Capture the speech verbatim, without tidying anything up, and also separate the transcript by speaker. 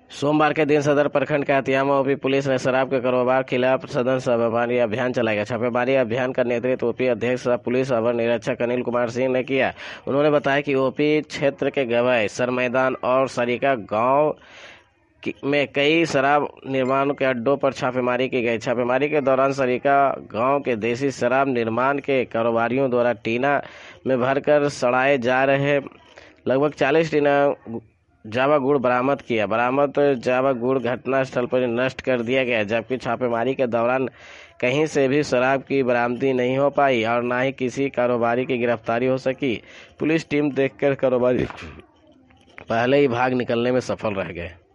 Speaker 1: सोमवार के दिन सदर प्रखंड के हथियामा ओपी पुलिस ने शराब के कारोबार के खिलाफ सघन छापेमारी अभियान चलाया। छापेमारी अभियान का नेतृत्व ओपी अध्यक्ष पुलिस अवर निरीक्षक अनिल कुमार सिंह ने किया। उन्होंने बताया कि ओपी क्षेत्र के गवई, सरमैदान और सरिका गांव में कई शराब निर्माण के अड्डों पर छापेमारी की गई। छापेमारी के दौरान सरिका गांव के देसी शराब निर्माण के कारोबारियों द्वारा टीना में भरकर सड़ाए जा रहे लगभग चालीस टीना जावा गुड़ बरामद किया। बरामद जावा गुड़ घटनास्थल पर नष्ट कर दिया गया, जबकि छापेमारी के दौरान कहीं से भी शराब की बरामदी नहीं हो पाई और न ही किसी कारोबारी की गिरफ्तारी हो सकी। पुलिस टीम देखकर कारोबारी पहले ही भाग निकलने में सफल रह गए।